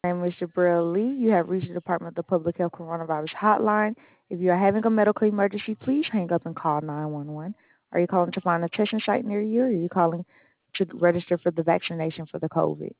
My name is Jabril Lee. You have reached the Department of the Public Health Coronavirus Hotline. If you are having a medical emergency, please hang up and call 911. Are you calling to find a testing site near you, or are you calling to register for the vaccination for the COVID?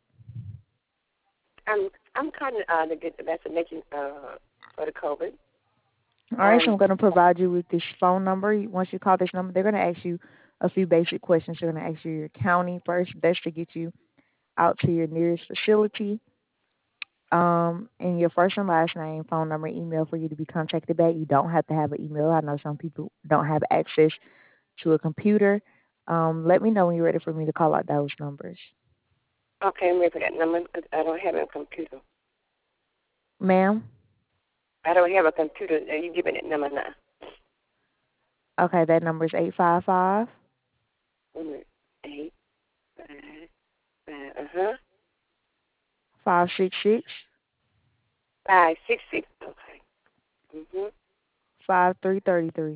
I'm calling to get the vaccination for the COVID. All right, so I'm going to provide you with this phone number. Once you call this number, they're going to ask you a few basic questions. They're going to ask you your county first, best to get you out to your nearest facility, and your first and last name, phone number, email for you to be contacted back. You don't have to have an email. I know some people don't have access to a computer. Let me know when you're ready for me to call out those numbers. Okay, I'm ready for that number because I don't have a computer. Ma'am? I don't have a computer. You give me that number now. Okay, that number is 855. 8, 5, 5, 566. 566. Okay. 5333.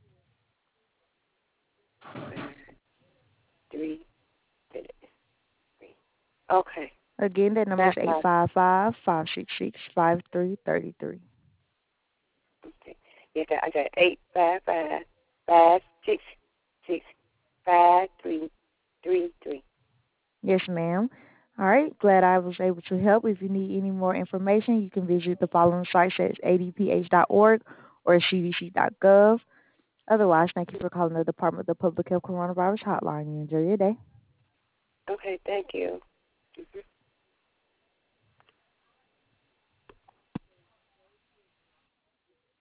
3, 3. Okay. Again, that number is 855 566 5333. Okay. Yeah, I got 855 566 5333. Yes, ma'am. All right, glad I was able to help. If you need any more information, you can visit the following sites at adph.org or cdc.gov. Otherwise, thank you for calling the Department of the Public Health Coronavirus Hotline. You enjoy your day. Okay, thank you. Mm-hmm.